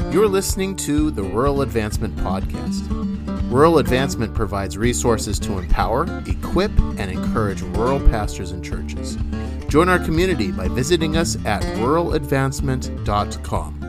You're listening to the Rural Advancement Podcast. Rural Advancement provides resources to empower, equip, and encourage rural pastors and churches. Join our community by visiting us at ruraladvancement.com.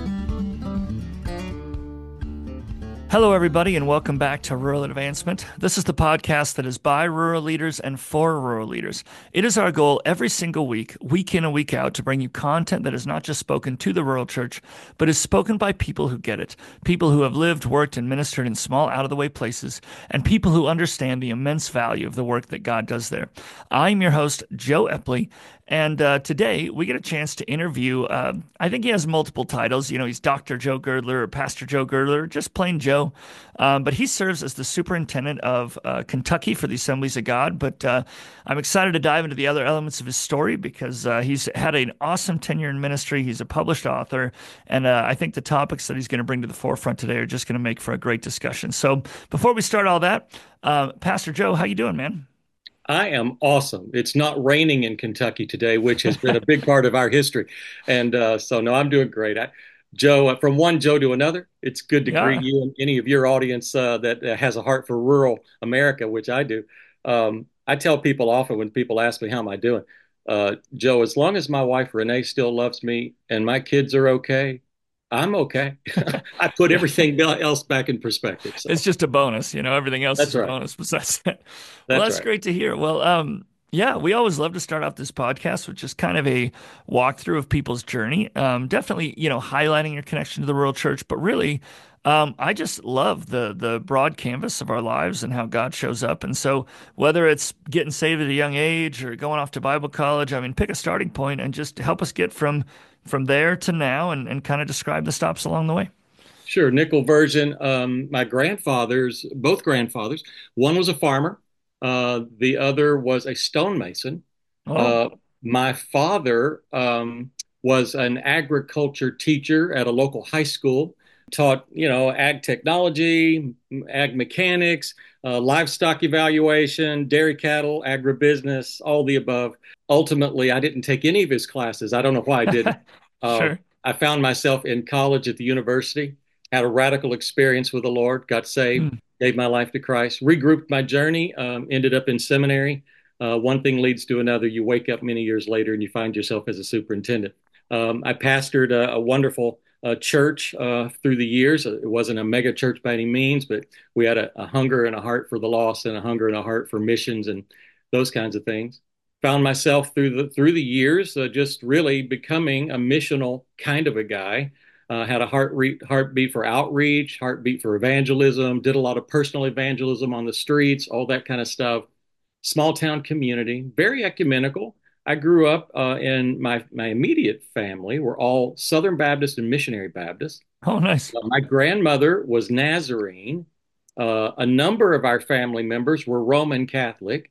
Hello, everybody, and welcome back to Rural Advancement. This is the podcast that is by rural leaders and for rural leaders. It is our goal every single week, week in and week out, to bring you content that is not just spoken to the rural church, but is spoken by people who get it, people who have lived, worked, and ministered in small, out-of-the-way places, and people who understand the immense value of the work that God does there. I'm your host, Joe Epley, and today we get a chance to interview, I think he has multiple titles. You know, he's Dr. Joe Girdler or Pastor Joe Girdler, just plain Joe. But he serves as the superintendent of Kentucky for the Assemblies of God. But I'm excited to dive into the other elements of his story because he's had an awesome tenure in ministry. He's a published author. And I think the topics that he's going to bring to the forefront today are just going to make for a great discussion. So before we start all that, Pastor Joe, how you doing, man? I am awesome. It's not raining in Kentucky today, which has been a big part of our history. And so, no, I'm doing great. Joe, from one Joe to another, it's good to greet Yeah. you and any of your audience that has a heart for rural America, which I do. I tell people often when people ask me, how am I doing? Joe, as long as my wife Renee still loves me and my kids are okay, I'm okay. I put everything else back in perspective. So It's just a bonus, you know, everything else is that's a right. bonus besides that. Well, That's that's right. great to hear. Well, yeah, we always love to start off this podcast with just kind of a walkthrough of people's journey. Definitely, you know, highlighting your connection to the rural church, but really, I just love the broad canvas of our lives and how God shows up. And so, whether it's getting saved at a young age or going off to Bible college, I mean, pick a starting point and just help us get from there to now and kind of describe the stops along the way. Sure, nickel version. My grandfathers, both grandfathers, one was a farmer, the other was a stonemason. Oh, Uh, my father was an agriculture teacher at a local high school, taught, ag technology, ag mechanics, livestock evaluation, dairy cattle, agribusiness, all the above. Ultimately, I didn't take any of his classes. I don't know why I didn't. Uh, sure. I found myself in college at the university, had a radical experience with the Lord, got saved, Hmm. gave my life to Christ, regrouped my journey, ended up in seminary. One thing leads to another. You wake up many years later and you find yourself as a superintendent. I pastored a wonderful church through the years. It wasn't a mega church by any means, but we had a hunger and a heart for the lost and a hunger and a heart for missions and those kinds of things. Found myself through the years just really becoming a missional kind of a guy. Had a heartbeat for outreach, heartbeat for evangelism, did a lot of personal evangelism on the streets, all that kind of stuff. Small town community, very ecumenical. I grew up in my immediate family were all Southern Baptist and Missionary Baptist. Oh, nice. My grandmother was Nazarene. A number of our family members were Roman Catholic.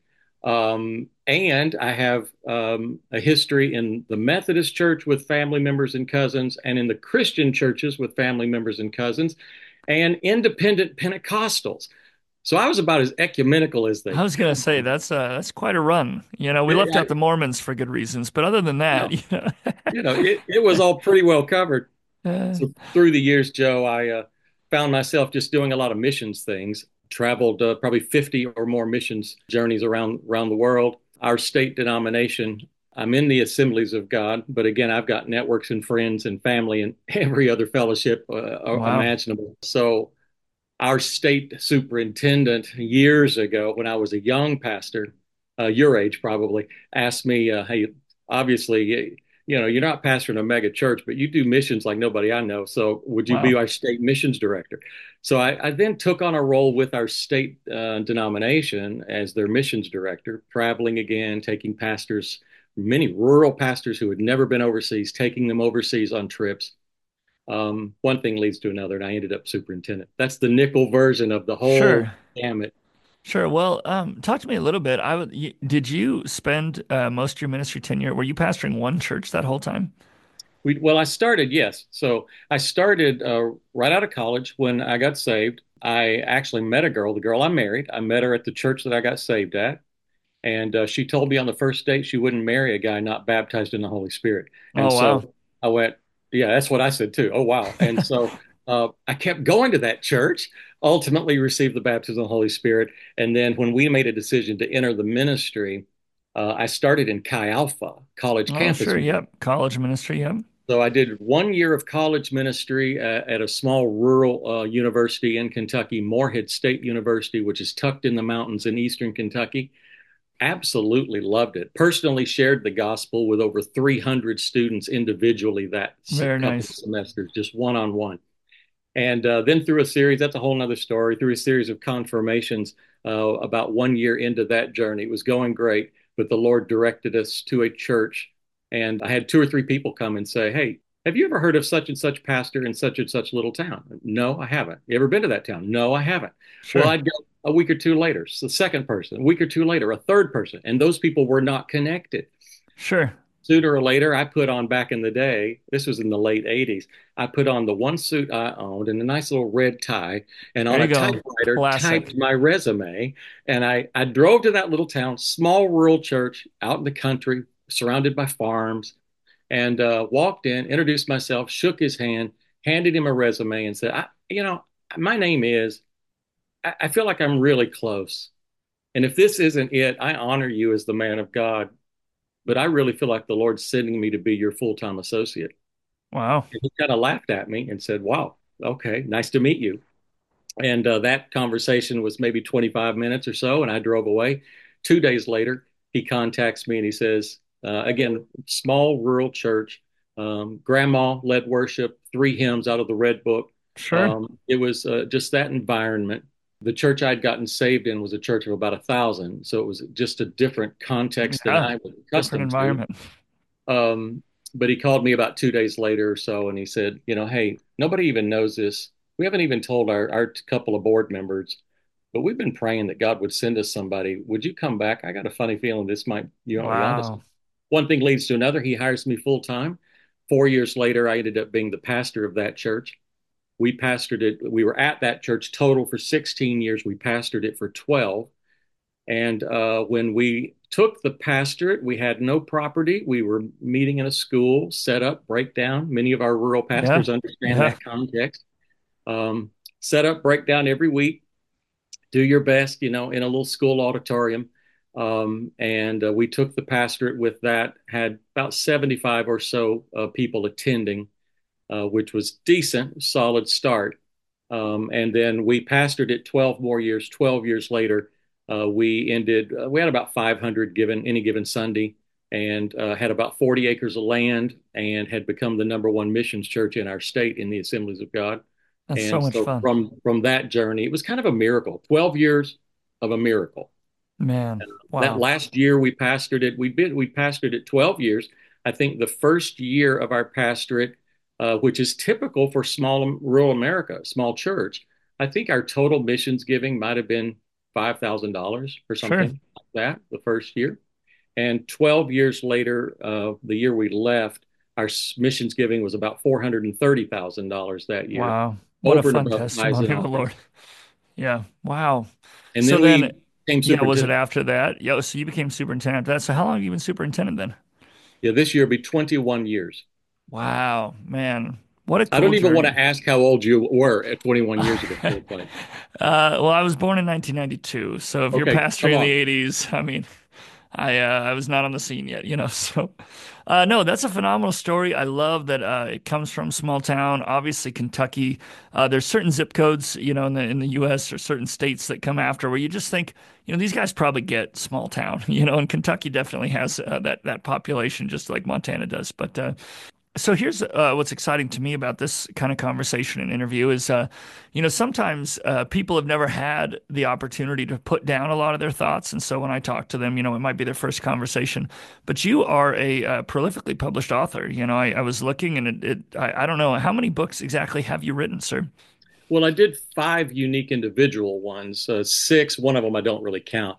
And I have a history in the Methodist Church with family members and cousins, and in the Christian churches with family members and cousins, and independent Pentecostals. So I was about as ecumenical as they I was gonna come. say that's quite a run. You know, we left I, out the Mormons for good reasons, but other than that, no, you know, it was all pretty well covered. uh, So through the years, Joe, I found myself just doing a lot of missions things. Traveled probably 50 or more missions journeys around the world. Our state denomination, I'm in the Assemblies of God, but again, I've got networks and friends and family and every other fellowship wow. imaginable. So our state superintendent years ago, when I was a young pastor, your age probably, asked me, "Hey, obviously, you're not pastoring a mega church, but you do missions like nobody I know. So would you be Wow. our state missions director?" So I then took on a role with our state denomination as their missions director, traveling again, taking pastors, many rural pastors who had never been overseas, taking them overseas on trips. One thing leads to another, and I ended up superintendent. That's the nickel version of the whole Sure. gamut. Sure. Well, talk to me a little bit. Did you spend most of your ministry tenure, were you pastoring one church that whole time? Well, I started, yes. So I started right out of college when I got saved. I actually met a girl, the girl I married. I met her at the church that I got saved at. And she told me on the first date she wouldn't marry a guy not baptized in the Holy Spirit. And Oh, wow. so I went, Yeah, that's what I said too. Oh, wow. And so I kept going to that church, ultimately received the baptism of the Holy Spirit. And then when we made a decision to enter the ministry, I started in Chi Alpha, college Oh, campus sure. ministry. Yep. College ministry. Yep. So I did 1 year of college ministry at a small rural university in Kentucky, Morehead State University, which is tucked in the mountains in eastern Kentucky. Absolutely loved it. Personally shared the gospel with over 300 students individually that Very couple of nice. semesters, just one on one. And then through a series, that's a whole nother story, through a series of confirmations, about 1 year into that journey, it was going great, but the Lord directed us to a church. And I had two or three people come and say, "Hey, have you ever heard of such and such pastor in such and such little town?" No, I haven't. You ever been to that town? No, I haven't. Well, Sure. I'd go a week or two later. So the second person, a week or two later, a third person. And those people were not connected. Sure. Sooner or later, I put on back in the day, this was in the late 80s, I put on the one suit I owned and a nice little red tie, and There on you a go. typewriter Classic. typed my resume. And I drove to that little town, small rural church out in the country, surrounded by farms, and walked in, introduced myself, shook his hand, handed him a resume, and said, my name is, I feel like I'm really close. And if this isn't it, I honor you as the man of God, but I really feel like the Lord's sending me to be your full-time associate. Wow. And he kind of laughed at me and said, "Wow, okay, nice to meet you." And that conversation was maybe 25 minutes or so, and I drove away. 2 days later, he contacts me and he says, again, small rural church, grandma led worship, three hymns out of the Red Book. Sure. It was just that environment. The church I'd gotten saved in was a church of about 1,000, so it was just a different context than Yeah. I was Different accustomed to. environment. Um, but he called me about 2 days later or so, and he said, "Hey, nobody even knows this. We haven't even told our couple of board members, but we've been praying that God would send us somebody. Would you come back? I got a funny feeling this might, you onto Wow. something." One thing leads to another. He hires me full time. 4 years later, I ended up being the pastor of that church. We pastored it. We were at that church total for 16 years. We pastored it for 12. And when we took the pastorate, we had no property. We were meeting in a school, set up, breakdown. Many of our rural Yeah. pastors understand Yeah. that context. Um, Set up, breakdown every week. Do your best, in a little school auditorium. And we took the pastorate with that, had about 75 or so people attending, which was decent, solid start. And then we pastored it 12 more years. 12 years later, we had about 500 given any given Sunday, and had about 40 acres of land, and had become the number one missions church in our state in the Assemblies of God. That's so And much so fun. from that journey, it was kind of a miracle. 12 years of a miracle. Man. That Wow. last year we pastored it. We pastored it 12 years. I think the first year of our pastorate, which is typical for small rural America, small church, I think our total missions giving might have been $5,000 or Sure. something like that the first year. And 12 years later, the year we left, our missions giving was about $430,000 that year, Wow. What a over and fun above tithes testimony and of the offering. Lord. Yeah. Wow. And So then then, we became yeah, was it superintendent. after that? Yeah. So you became superintendent. That's so how long have you been superintendent then? Yeah, this year will be 21 years. Wow, man. What a I cool don't even want journey. to ask how old you were at 21 years ago. Well, I was born in 1992, so if you're Okay, come pastoring in the on. 80s, I mean, I was not on the scene yet, you know. So, no, that's a phenomenal story. I love that it comes from small town. Obviously, Kentucky. There's certain zip codes, you know, in the U.S. or certain states that come after where you just think, you know, these guys probably get small town, you know, and Kentucky definitely has that population just like Montana does. But so here's what's exciting to me about this kind of conversation and interview is, you know, sometimes people have never had the opportunity to put down a lot of their thoughts, and so when I talk to them, you know, it might be their first conversation. But you are a prolifically published author. You know, I was looking, and I don't know how many books exactly have you written, sir? Well, I did five unique individual ones, six. One of them I don't really count.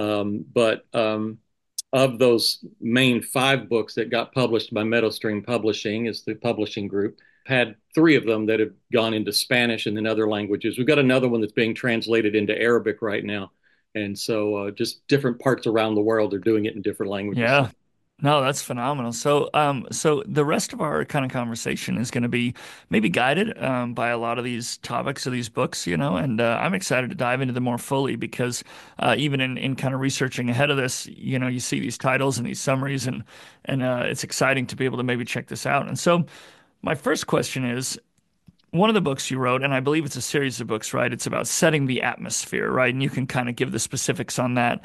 But of those main five books that got published by Meadowstream Publishing, is the publishing group, had three of them that have gone into Spanish and then other languages. We've got another one that's being translated into Arabic right now. And so just different parts around the world are doing it in different languages. Yeah. So No, that's phenomenal. So the rest of our kind of conversation is going to be maybe guided by a lot of these topics of these books, and I'm excited to dive into them more fully because even in kind of researching ahead of this, you see these titles and these summaries, and it's exciting to be able to maybe check this out. And so my first question is, one of the books you wrote, and I believe it's a series of books, right? It's about setting the atmosphere, right? And you can kind of give the specifics on that.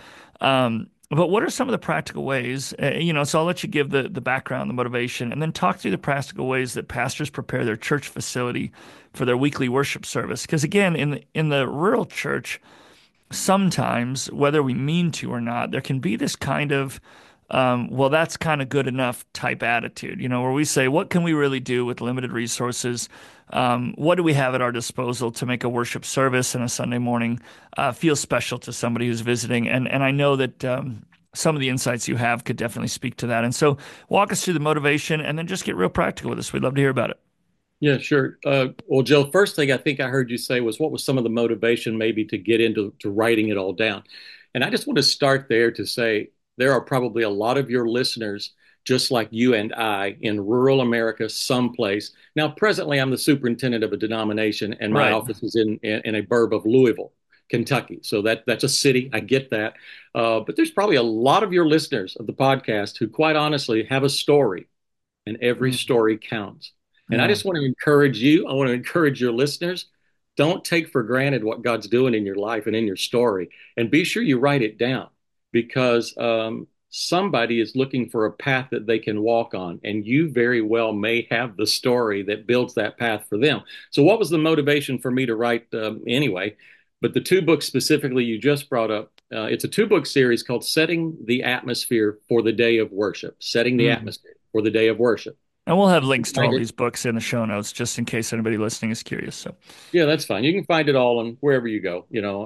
But what are some of the practical ways? So I'll let you give the background, the motivation, and then talk through the practical ways that pastors prepare their church facility for their weekly worship service. Because again, in the rural church, sometimes, whether we mean to or not, there can be this kind of, well, that's kind of good enough type attitude, where we say, what can we really do with limited resources? What do we have at our disposal to make a worship service and a Sunday morning feel special to somebody who's visiting? And I know that some of the insights you have could definitely speak to that. And so walk us through the motivation and then just get real practical with us. We'd love to hear about it. Yeah, sure. Well, Joe, first thing I think I heard you say was what was some of the motivation maybe to get into to writing it all down? And I just want to start there to say there are probably a lot of your listeners just like you and I in rural America someplace. Now, presently, I'm the superintendent of a denomination, and my Right. office is in a burb of Louisville, Kentucky. So that's a city. I get that. But there's probably a lot of your listeners of the podcast who, quite honestly, have a story, and every Mm, story counts. And I yeah. just want to encourage you, I want to encourage your listeners, don't take for granted what God's doing in your life and in your story. And be sure you write it down because somebody is looking for a path that they can walk on. And you very well may have the story that builds that path for them. So, what was the motivation for me to write anyway? But the two books specifically you just brought up, it's a two-book series called Setting the Atmosphere for the Day of Worship. Setting the Mm. Atmosphere for the Day of Worship. And we'll have links to Find all it. these books in the show notes just in case anybody listening is curious. So, Yeah, that's fine. You can find it all on wherever you go.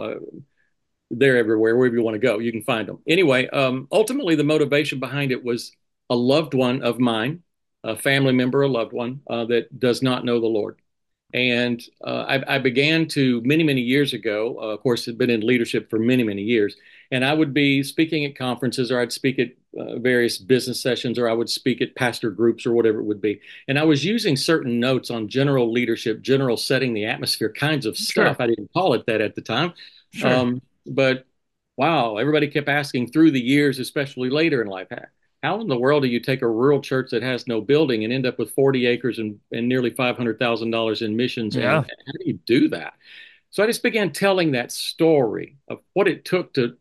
They're everywhere, wherever you want to go, you can find them. Anyway, ultimately, the motivation behind it was a loved one of mine, a family member, a loved one that does not know the Lord. And I began to many, many years ago, of course, had been in leadership for many, many years. And I would be speaking at conferences, or I'd speak at various business sessions, or I would speak at pastor groups, or whatever it would be. And I was using certain notes on general leadership, general setting the atmosphere kinds of stuff. sure, I didn't call it that at the time. sure. But wow, everybody kept asking through the years, especially later in life, how in the world do you take a rural church that has no building and end up with 40 acres and nearly $500,000 in missions? And Yeah, how do you do that? So I just began telling that story of what it took to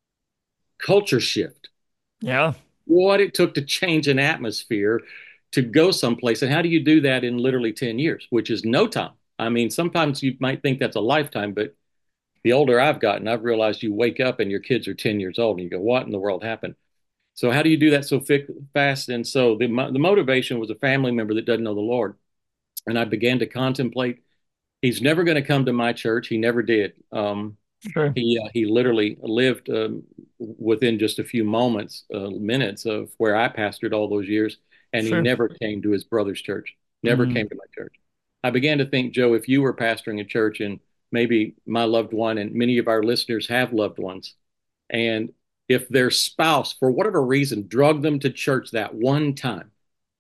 culture shift, yeah, what it took to change an atmosphere to go someplace. And how do you do that in literally 10 years, which is no time? I mean, sometimes you might think that's a lifetime, but the older I've gotten, I've realized you wake up and your kids are 10 years old and you go, what in the world happened? So how do you do that so fast? And so the motivation was a family member that doesn't know the Lord. And I began to contemplate, he's never going to come to my church. He never did. sure, He literally lived within just a few minutes of where I pastored all those years, and he sure. never came to his brother's church. Never Mm, came to my church. I began to think, Joe, if you were pastoring a church, and maybe my loved one, and many of our listeners have loved ones, and if their spouse, for whatever reason, drugged them to church that one time,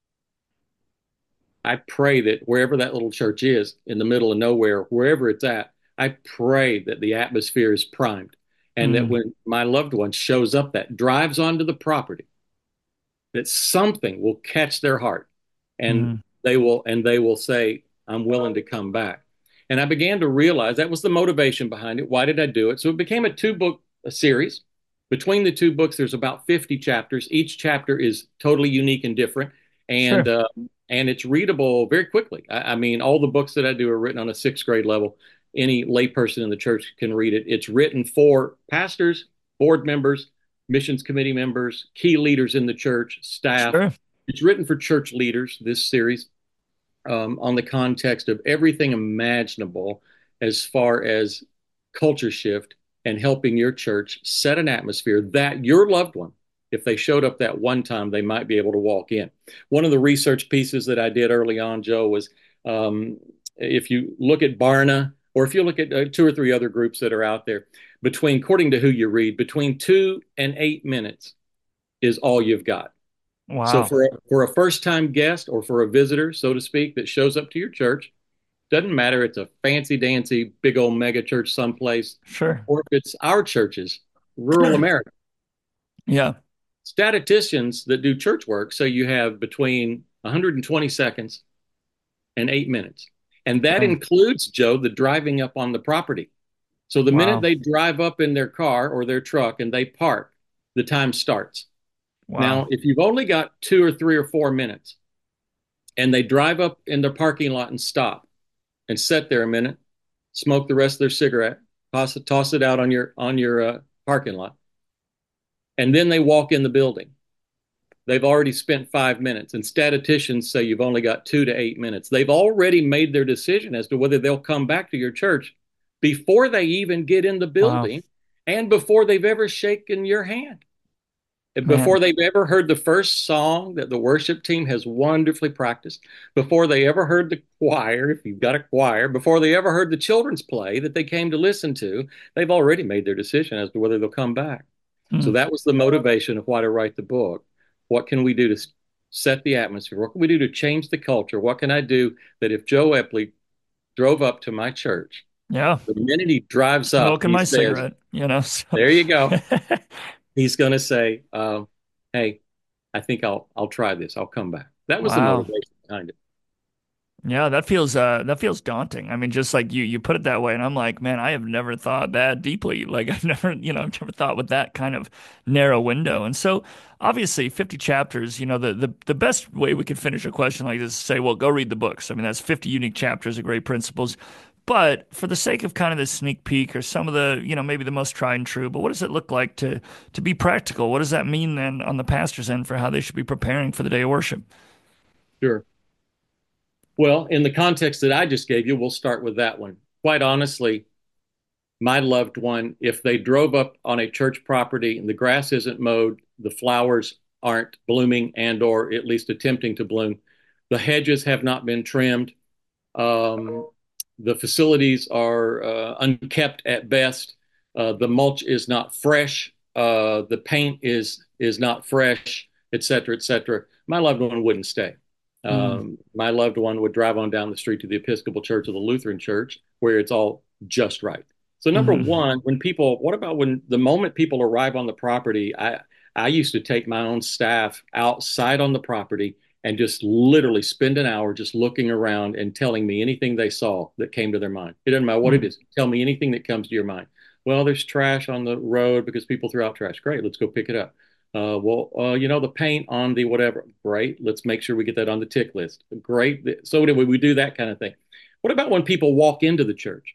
I pray that wherever that little church is, in the middle of nowhere, wherever it's at, I pray that the atmosphere is primed and that mm, when my loved one shows up, that drives onto the property, that something will catch their heart and mm, they will say, I'm willing to come back. And I began to realize that was the motivation behind it. Why did I do it? So it became a two-book series. Between the two books, there's about 50 chapters. Each chapter is totally unique and different. And sure. uh, and it's readable very quickly. I mean, all the books that I do are written on a sixth grade level. Any layperson in the church can read it. It's written for pastors, board members, missions committee members, key leaders in the church, staff. Sure. It's written for church leaders, this series, on the context of everything imaginable as far as culture shift and helping your church set an atmosphere that your loved one, if they showed up that one time, they might be able to walk in. One of the research pieces that I did early on, Joe, was if you look at Barna, or if you look at two or three other groups that are out there, according to who you read, between 2 and 8 minutes is all you've got. So Wow. for a first time guest or for a visitor, so to speak, that shows up to your church, doesn't matter it's a fancy dancy big old mega church someplace, Sure. or if it's our churches, rural America. Yeah. Statisticians that do church work say you have between 120 seconds and 8 minutes. And that Dang. includes, Joe, the driving up on the property. So the minute Wow. they drive up in their car or their truck and they park, the time starts. Wow. Now, if you've only got 2 or 3 or 4 minutes and they drive up in their parking lot and stop and sit there a minute, smoke the rest of their cigarette, toss it out on your parking lot, and then they walk in the building. They've already spent 5 minutes, and statisticians say you've only got 2 to 8 minutes. They've already made their decision as to whether they'll come back to your church before they even get in the Wow. building and before they've ever shaken your hand, before Man. they've ever heard the first song that the worship team has wonderfully practiced, before they ever heard the choir, if you've got a choir, before they ever heard the children's play that they came to listen to, they've already made their decision as to whether they'll come back. So Hmm. that was the motivation of why to write the book. What can we do to set the atmosphere? What can we do to change the culture? What can I do that if Joe Epley drove up to my church, Yeah. the minute he drives up, Smoking he my says, cigarette, you know. So there you go. He's going to say, hey, I think I'll try this. I'll come back. That was the wow. motivation behind it. Yeah, that feels daunting. I mean, just like you put it that way, and I'm like, man, I have never thought that deeply. Like I've never, I've never thought with that kind of narrow window. And so obviously 50 chapters, the best way we could finish a question like this is say, well, go read the books. I mean, that's 50 unique chapters of great principles. But for the sake of kind of this sneak peek or some of the, maybe the most tried and true, but what does it look like to be practical? What does that mean then on the pastor's end for how they should be preparing for the day of worship? Sure. Well, in the context that I just gave you, we'll start with that one. Quite honestly, my loved one, if they drove up on a church property and the grass isn't mowed, the flowers aren't blooming and or at least attempting to bloom, the hedges have not been trimmed, um, the facilities are unkept at best, the mulch is not fresh, the paint is not fresh, et cetera, et cetera. My loved one wouldn't stay. Mm, My loved one would drive on down the street to the Episcopal Church or the Lutheran Church, where it's all just right. So number hmm. one, what about when the moment people arrive on the property, I used to take my own staff outside on the property and just literally spend an hour just looking around and telling me anything they saw that came to their mind. It doesn't matter what it Mm, is. Tell me anything that comes to your mind. Well, there's trash on the road because people threw out trash. Great, let's go pick it up. The paint on the whatever. Great, let's make sure we get that on the tick list. Great. So anyway, we do that kind of thing. What about when people walk into the church?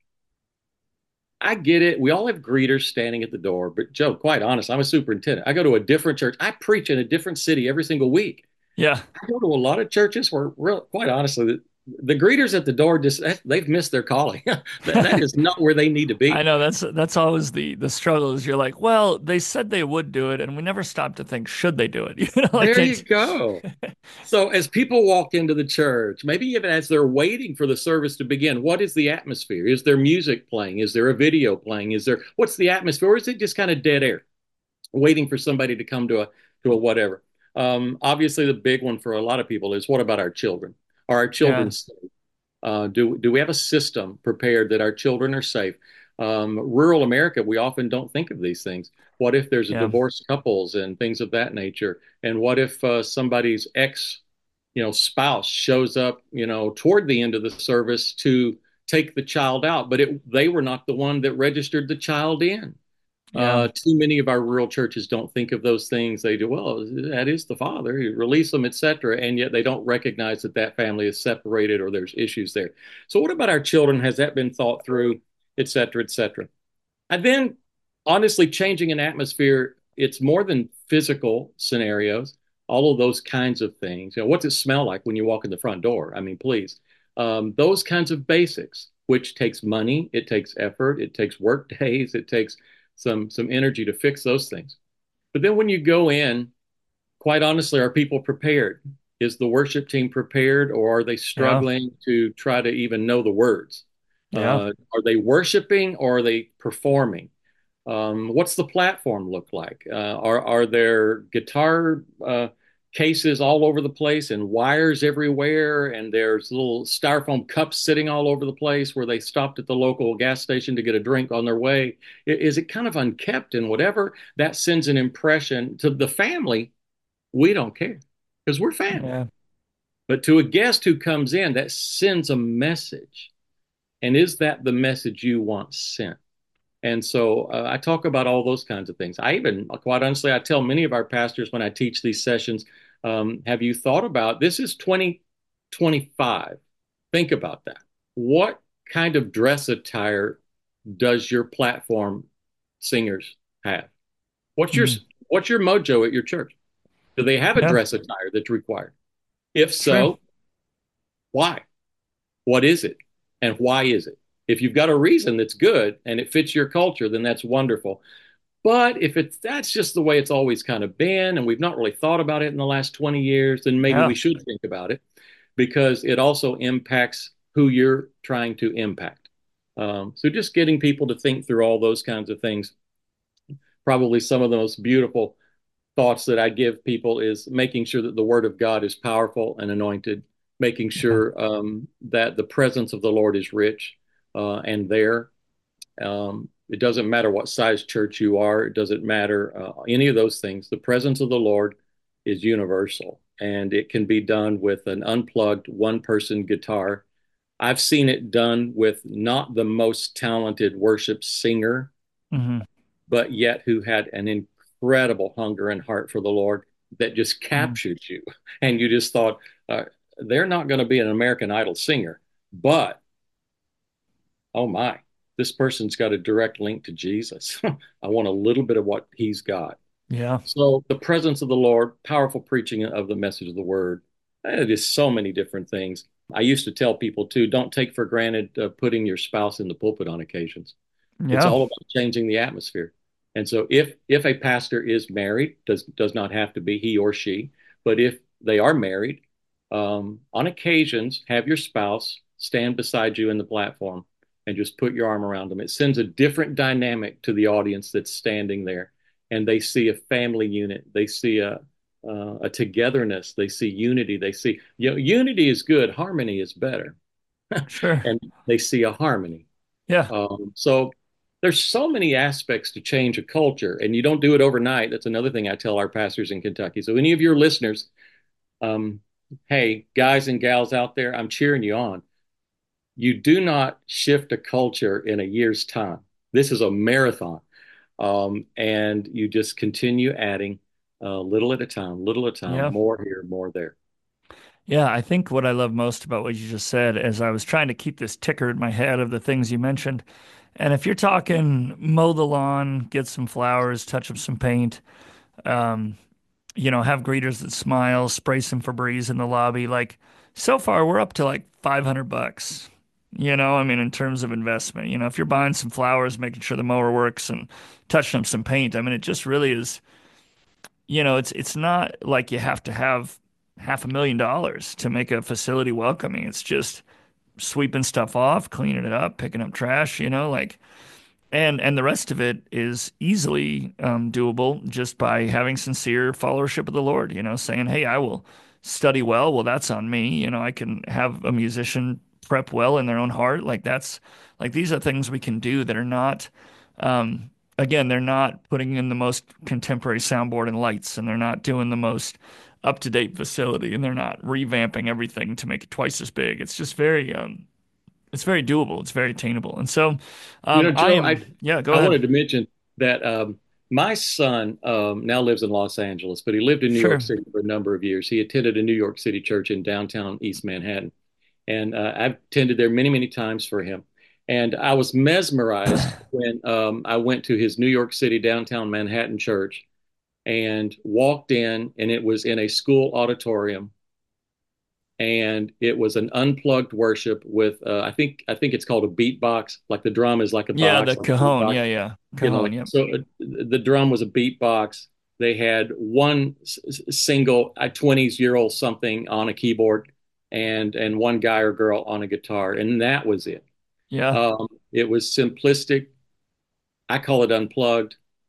I get it. We all have greeters standing at the door. But Joe, quite honest, I'm a superintendent. I go to a different church. I preach in a different city every single week. yeah. I go to a lot of churches where, quite honestly, the greeters at the door they've missed their calling. That is not where they need to I be. know that's always the struggle is you're like, well, they said they would do it, and we never stop to think, should they do it? Like There you it's go. So as people walk into the church, maybe even as they're waiting for the service to begin, what is the atmosphere? Is there music playing? Is there a video playing? What's the atmosphere? Or is it just kind of dead air, waiting for somebody to come to a whatever? Obviously, the big one for a lot of people is what about our children? Are our yeah, children safe? Do we have a system prepared that our children are safe? Rural America, we often don't think of these things. What if there's a yeah, divorced couples and things of that nature? And what if somebody's ex, spouse shows up, toward the end of the service to take the child out, but they were not the one that registered the child in. yeah, Too many of our rural churches don't think of those things. They do, well, that is the father, you release them, etc. And yet they don't recognize that that family is separated or there's issues there. So, what about our children? Has that been thought through, etc., etc.? And then, honestly, changing an atmosphere, it's more than physical scenarios, all of those kinds of things. What's it smell like when you walk in the front door? I mean, please. Those kinds of basics, which takes money, it takes effort, it takes work days, it takes some energy to fix those things. But then when you go in, quite honestly, are people prepared? Is the worship team prepared, or are they yeah, struggling to try to even know the words? yeah, Are they worshiping or are they performing? What's the platform look like? Are there guitar cases all over the place and wires everywhere, and there's little styrofoam cups sitting all over the place where they stopped at the local gas station to get a drink on their way. Is it kind of unkept and whatever? That sends an impression to the family. We don't care because we're family. Yeah. But to a guest who comes in, that sends a message. And is that the message you want sent? And so I talk about all those kinds of things. I even, quite honestly, I tell many of our pastors when I teach these sessions, have you thought about this is 2025? Think about that. What kind of dress attire does your platform singers have? What's your Mm. what's your mojo at your church? Do they have a Yeah. dress attire that's required? If True. so, why? What is it? And why is it? If you've got a reason that's good and it fits your culture, then that's wonderful. But if it's that's just the way it's always kind of been, and we've not really thought about it in the last 20 years, then maybe Yeah. we should think about it because it also impacts who you're trying to impact. So just getting people to think through all those kinds of things. Probably some of the most beautiful thoughts that I give people is making sure that the Word of God is powerful and anointed, making Yeah. sure that the presence of the Lord is rich and there. It doesn't matter what size church you are, it doesn't matter any of those things. The presence of the Lord is universal, and it can be done with an unplugged one person guitar. I've seen it done with not the most talented worship singer, Hmm. but yet who had an incredible hunger and heart for the Lord that just Mm. captured you. And you just thought, they're not going to be an American Idol singer, but oh my, this person's got a direct link to Jesus. I want a little bit of what he's got. Yeah. So the presence of the Lord, powerful preaching of the message of the word, it is so many different things. I used to tell people too, don't take for granted putting your spouse in the pulpit on occasions. It's Yeah. all about changing the atmosphere. And so if a pastor is married, does not have to be he or she, but if they are married, on occasions, have your spouse stand beside you in the platform and just put your arm around them. It sends a different dynamic to the audience that's standing there, and they see a family unit. They see a togetherness. They see unity. They see, unity is good. Harmony is better. Sure. And they see a harmony. Yeah. So there's so many aspects to change a culture, and you don't do it overnight. That's another thing I tell our pastors in Kentucky. So any of your listeners, um, hey, guys and gals out there, I'm cheering you on. You do not shift a culture in a year's time. This is a marathon, and you just continue adding little at a time, Yeah. more here, more there. Yeah. I think what I love most about what you just said is I was trying to keep this ticker in my head of the things you mentioned. And if you're talking mow the lawn, get some flowers, touch up some paint, um, have greeters that smile, spray some Febreze in the lobby. Like so far, we're up to like $500. I mean, in terms of investment, if you're buying some flowers, making sure the mower works and touching up some paint, I mean, it just really is, it's not like you have to have $500,000 to make a facility welcoming. It's just sweeping stuff off, cleaning it up, picking up trash, like and the rest of it is easily doable just by having sincere followership of the Lord, saying, hey, I will study well. Well, that's on me. I can have a musician prep well in their own heart. Like that's like these are things we can do that are not, again, they're not putting in the most contemporary soundboard and lights, and they're not doing the most up-to-date facility, and they're not revamping everything to make it twice as big. It's just it's very doable. It's very attainable. And so, Joe, yeah, go I ahead. wanted to mention that my son now lives in Los Angeles, but he lived in New York Sure. City for a number of years. He attended a New York City church in downtown East Manhattan, and I've attended there many, many times for him. And I was mesmerized when I went to his New York City downtown Manhattan church and walked in, and it was in a school auditorium, and it was an unplugged worship with I think it's called a beatbox. Like the drum is like a Yeah, box, the like a Cajon. beatbox. Yeah, yeah. Cajon. Like Yep. so the drum was a beatbox. They had one single 20-year-old something on a keyboard, and one guy or girl on a guitar, and that was it. Yeah. It was simplistic. I call it unplugged.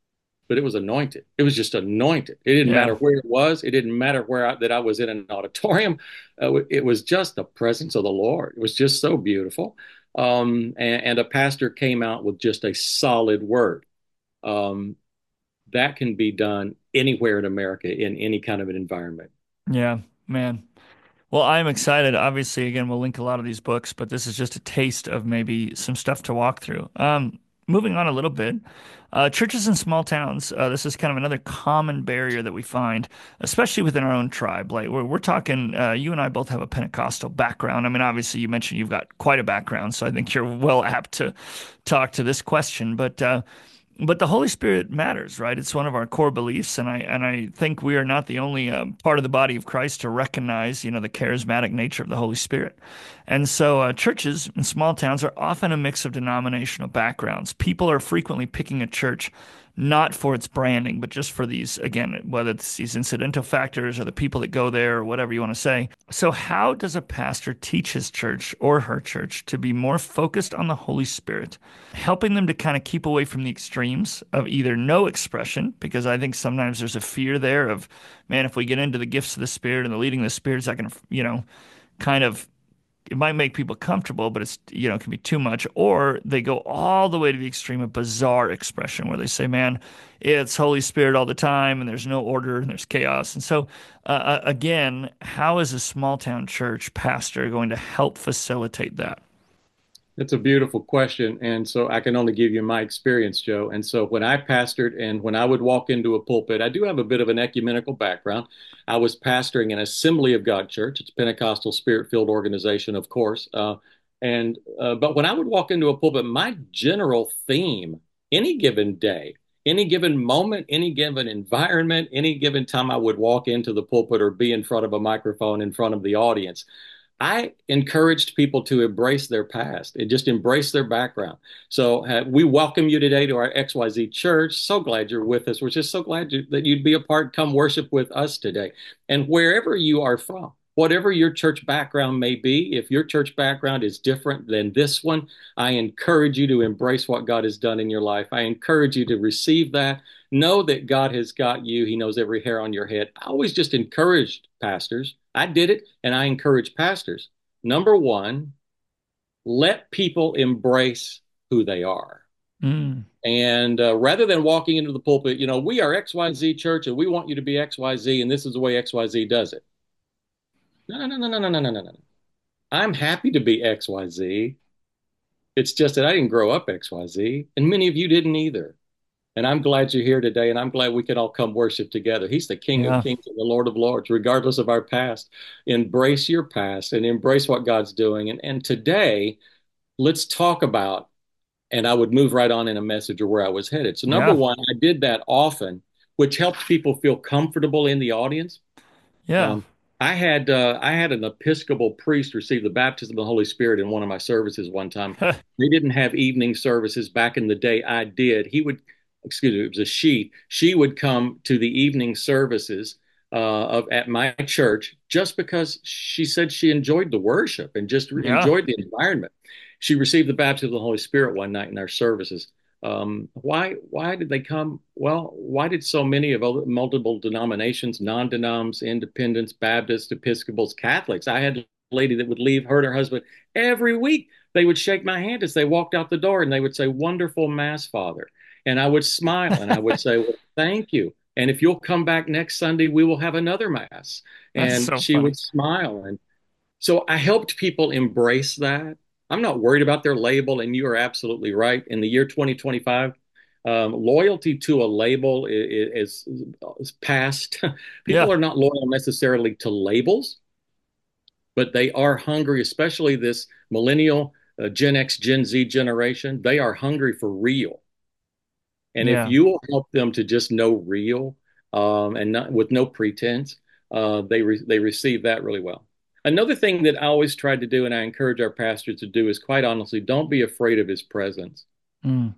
but it was anointed. It was just anointed. It didn't Yeah. matter where it was. It didn't matter that I was in an auditorium. It was just the presence of the Lord. It was just so beautiful. And a pastor came out with just a solid word. Um, that can be done anywhere in America in any kind of an environment. Yeah, man. Well, I'm excited. Obviously, again, we'll link a lot of these books, but this is just a taste of maybe some stuff to walk through. Moving on a little bit, churches in small towns. This is kind of another common barrier that we find, especially within our own tribe. Like we're talking, you and I both have a Pentecostal background. I mean, obviously, you mentioned you've got quite a background, so I think you're well apt to talk to this question. But the Holy Spirit matters, right? It's one of our core beliefs, and I think we are not the only part of the body of Christ to recognize, the charismatic nature of the Holy Spirit. And so, churches in small towns are often a mix of denominational backgrounds. People are frequently picking a church not for its branding, but just for these, again, whether it's these incidental factors or the people that go there or whatever you want to say. So, how does a pastor teach his church or her church to be more focused on the Holy Spirit, helping them to kind of keep away from the extremes of either no expression, because I think sometimes there's a fear there of, man, if we get into the gifts of the Spirit and the leading of the Spirit, is that going to, kind of it might make people comfortable, but it's, it can be too much. Or they go all the way to the extreme of bizarre expression where they say, man, it's Holy Spirit all the time and there's no order and there's chaos. And so, again, how is a small town church pastor going to help facilitate that? That's a beautiful question. And so I can only give you my experience, Joe. And so when I pastored and when I would walk into a pulpit, I do have a bit of an ecumenical background. I was pastoring an Assembly of God church. It's a Pentecostal spirit-filled organization, of course. But when I would walk into a pulpit, my general theme, any given day, any given moment, any given environment, any given time I would walk into the pulpit or be in front of a microphone in front of the audience, I encouraged people to embrace their past and just embrace their background. So we welcome you today to our XYZ church. So glad you're with us. We're just so glad that you'd be a part. Come worship with us today. And wherever you are from, whatever your church background may be, if your church background is different than this one, I encourage you to embrace what God has done in your life. I encourage you to receive that. Know that God has got you. He knows every hair on your head. I always just encouraged pastors. I did it, and I encourage pastors. Number one, let people embrace who they are. Mm, And rather than walking into the pulpit, we are XYZ church and we want you to be XYZ, and this is the way XYZ does it. No, no, no, no, no, no, no, no, no. I'm happy to be XYZ. It's just that I didn't grow up XYZ, and many of you didn't either. And I'm glad you're here today, and I'm glad we can all come worship together. He's the King of yeah. Kings and the Lord of Lords, regardless of our past. Embrace your past and embrace what God's doing. And today, let's talk about, and I would move right on in a message or where I was headed. So, number Yeah. one, I did that often, which helped people feel comfortable in the audience. Yeah. Um, I had an Episcopal priest receive the baptism of the Holy Spirit in one of my services one time. They didn't have evening services back in the day. I did. Excuse me, it was a she. She would come to the evening services of at my church just because she said she enjoyed the worship and just Yeah. enjoyed the environment. She received the baptism of the Holy Spirit one night in our services. Why did they come? Well, why did so many of multiple denominations, non-denoms, independents, Baptists, Episcopals, Catholics? I had a lady that would leave her and her husband every week. They would shake my hand as they walked out the door and they would say, "Wonderful Mass, Father." And I would smile and I would say, "Well, thank you. And if you'll come back next Sunday, we will have another Mass." That's And so she funny. would smile. And so I helped people embrace that. I'm not worried about their label, and you are absolutely right. In the year 2025, loyalty to a label is past. People Yeah. are not loyal necessarily to labels, but they are hungry, especially this millennial, Gen X, Gen Z generation. They are hungry for real. And if Yeah. you will help them to just know real and not with no pretense, they receive that really well. Another thing that I always tried to do, and I encourage our pastors to do, is quite honestly, don't be afraid of his presence. Mm,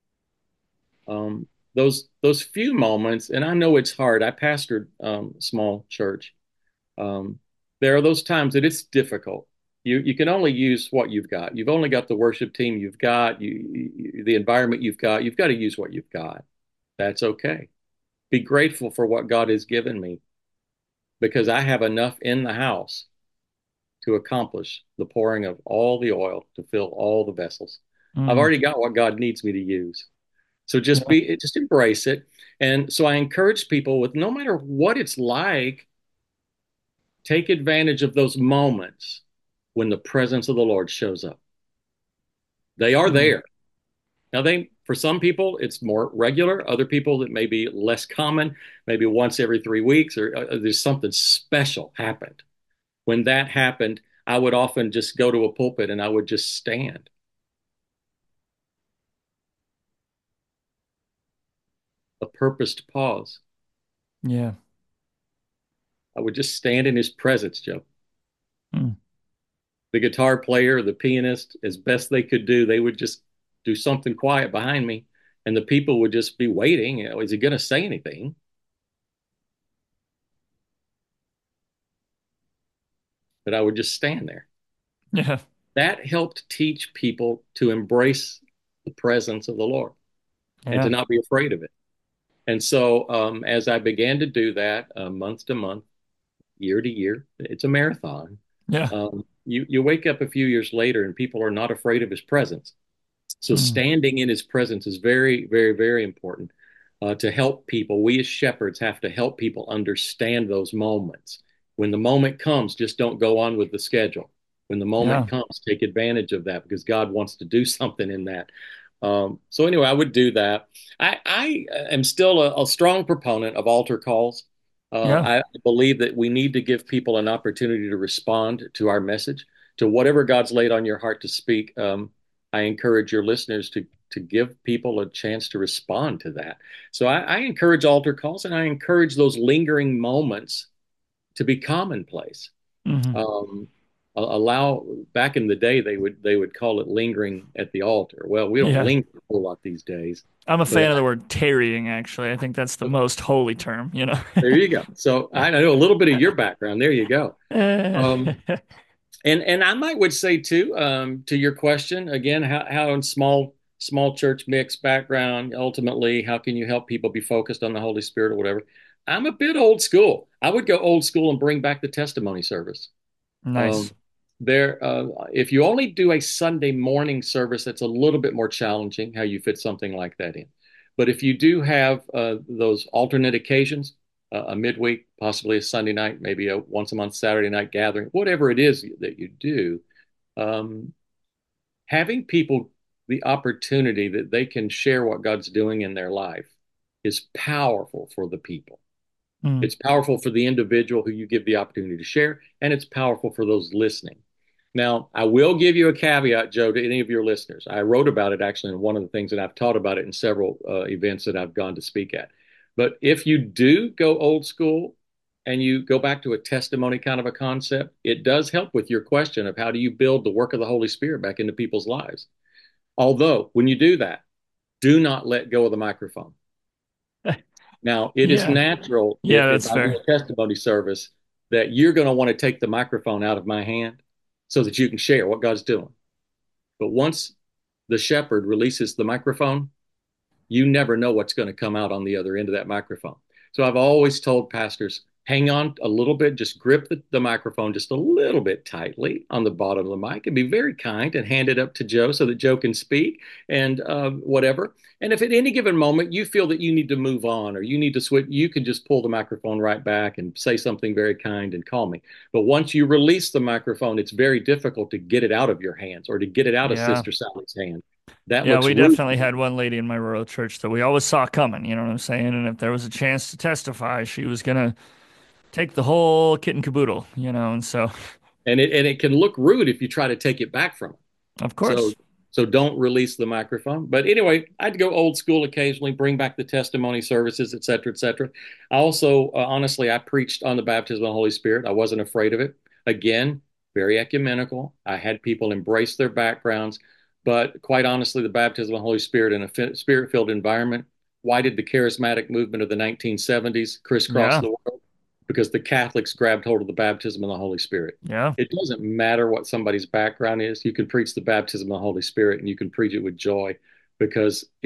Those few moments, and I know it's hard. I pastored small church. Um, there are those times that it's difficult. You can only use what you've got. You've only got the worship team you've got, the environment you've got. You've got to use what you've got. That's okay. Be grateful for what God has given me because I have enough in the house to accomplish the pouring of all the oil to fill all the vessels. I've Mm. already got what God needs me to use. So Yeah. just embrace it. And so I encourage people with no matter what it's like, take advantage of those moments when the presence of the Lord shows up. They are Mm. there. Now for some people it's more regular, other people it may be less common, maybe once every 3 weeks or there's something special happened. When that happened, I would often just go to a pulpit and I would just stand. A purposed pause. Yeah. I would just stand in his presence, Joe. Mm. The guitar player, the pianist, as best they could do, they would just do something quiet behind me, and the people would just be waiting. Is he going to say anything? But I would just stand there. Yeah. That helped teach people to embrace the presence of the Lord and to Yeah. not be afraid of it. And so, as I began to do that, month to month, year to year, it's a marathon. Yeah. You wake up a few years later, and people are not afraid of his presence. So Mm. standing in his presence is very, very, very important to help people. We as shepherds have to help people understand those moments. When the moment comes, just don't go on with the schedule. When the moment Yeah. comes, take advantage of that because God wants to do something in that. So anyway, I would do that. I am still a strong proponent of altar calls. Yeah. I believe that we need to give people an opportunity to respond to our message, to whatever God's laid on your heart to speak. I encourage your listeners to give people a chance to respond to that. So I encourage altar calls and I encourage those lingering moments to be commonplace. Hmm. Um, allow back in the day they would call it lingering at the altar. Well, we don't Yeah. linger a whole lot these days, I'm a but fan of the word tarrying, actually. I think that's the most holy term, you know? there you go. So I know a little bit of your background. There you go. Um, and I might would say too, to your question again, how in small church mix background, ultimately, how can you help people be focused on the Holy Spirit or whatever? I'm a bit old school. I would go old school and bring back the testimony service. Nice. Um, if you only do a Sunday morning service, that's a little bit more challenging how you fit something like that in. But if you do have those alternate occasions, a midweek, possibly a Sunday night, maybe a once a month Saturday night gathering, whatever it is that you do, um, having people the opportunity that they can share what God's doing in their life is powerful for the people. Mm. It's powerful for the individual who you give the opportunity to share, and it's powerful for those listening. Now, I will give you a caveat, Joe, to any of your listeners. I wrote about it actually in one of the things, and I've taught about it in several events that I've gone to speak at. But if you do go old school and you go back to a testimony kind of a concept, it does help with your question of how do you build the work of the Holy Spirit back into people's lives. Although, when you do that, do not let go of the microphone. Now, it is Yeah. natural Yeah, if that's I do fair. a testimony service that you're going to want to take the microphone out of my hand so that you can share what God's doing. But once the shepherd releases the microphone, you never know what's going to come out on the other end of that microphone. So I've always told pastors, hang on a little bit, just grip the microphone just a little bit tightly on the bottom of the mic and be very kind and hand it up to Joe so that Joe can speak and whatever. And if at any given moment you feel that you need to move on or you need to switch, you can just pull the microphone right back and say something very kind and calming. But once you release the microphone, it's very difficult to get it out of your hands or to get it out of Yeah. Sister Sally's hand. That Yeah, looks we rude. definitely had one lady in my rural church that we always saw coming, you know what I'm saying? And if there was a chance to testify, she was gonna take the whole kit and caboodle, you know, and so And it can look rude if you try to take it back from them. of So course. so don't release the microphone. But anyway, I'd go old school occasionally, bring back the testimony services, et cetera, et cetera. I also, honestly, I preached on the baptism of the Holy Spirit. I wasn't afraid of it. Again, very ecumenical. I had people embrace their backgrounds. But quite honestly, the baptism of the Holy Spirit in a spirit-filled environment, why did the charismatic movement of the 1970s crisscross Yeah. the world? Because the Catholics grabbed hold of the baptism of the Holy Spirit. Yeah. It doesn't matter what somebody's background is. You can preach the baptism of the Holy Spirit and you can preach it with joy because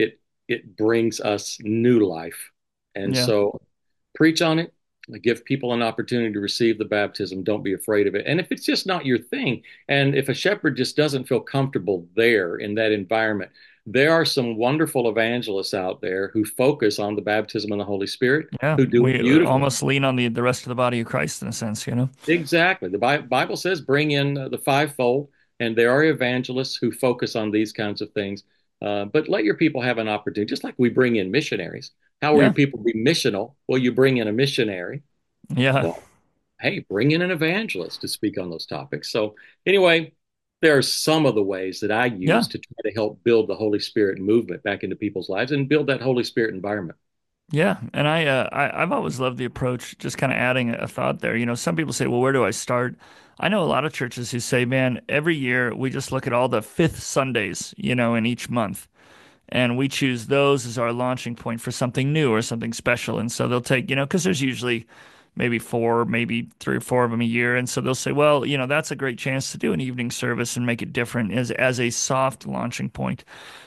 it brings us new life. And Yeah. so preach on it, give people an opportunity to receive the baptism. Don't be afraid of it. And if it's just not your thing, and if a shepherd just doesn't feel comfortable there in that environment, there are some wonderful evangelists out there who focus on the baptism of the Holy Spirit, Yeah. who do it We beautifully. almost lean on the rest of the body of Christ in a sense, you know? Exactly. The Bible says bring in the fivefold, and there are evangelists who focus on these kinds of things. But let your people have an opportunity, just like we bring in missionaries. How will your Yeah. people be missional? Well, you bring in a missionary. Yeah. Well, hey, bring in an evangelist to speak on those topics. So, anyway, there are some of the ways that I Yeah. use to try to help build the Holy Spirit movement back into people's lives and build that Holy Spirit environment. Yeah, and I've always loved the approach, just kind of adding a thought there. You know, some people say, well, where do I start? I know a lot of churches who say, man, every year we just look at all the fifth Sundays, you know, in each month, and we choose those as our launching point for something new or something special. And so they'll take, you know, because there's usually maybe four, maybe three or four of them a year. And so they'll say, well, you know, that's a great chance to do an evening service and make it different as a soft launching point.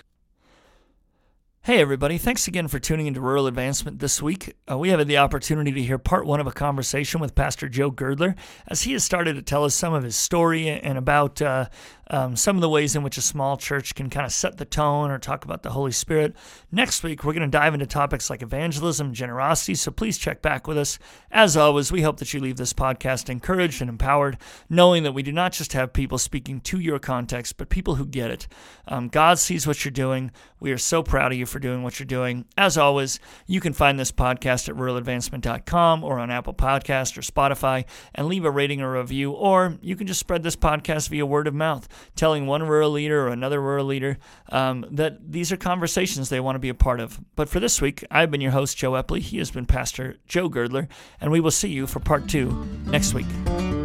Hey, everybody. Thanks again for tuning into Rural Advancement this week. We have had the opportunity to hear part one of a conversation with Pastor Joe Girdler as he has started to tell us some of his story and about some of the ways in which a small church can kind of set the tone or talk about the Holy Spirit. Next week, we're going to dive into topics like evangelism, generosity, so please check back with us. As always, we hope that you leave this podcast encouraged and empowered, knowing that we do not just have people speaking to your context, but people who get it. God sees what you're doing. We are so proud of you for doing what you're doing. As always, you can find this podcast at ruraladvancement.com or on Apple Podcasts or Spotify and leave a rating or review, or you can just spread this podcast via word of mouth, telling one rural leader or another rural leader that these are conversations they want to be a part of. But for this week, I've been your host, Joe Epley. He has been Pastor Joe Girdler, and we will see you for part two next week.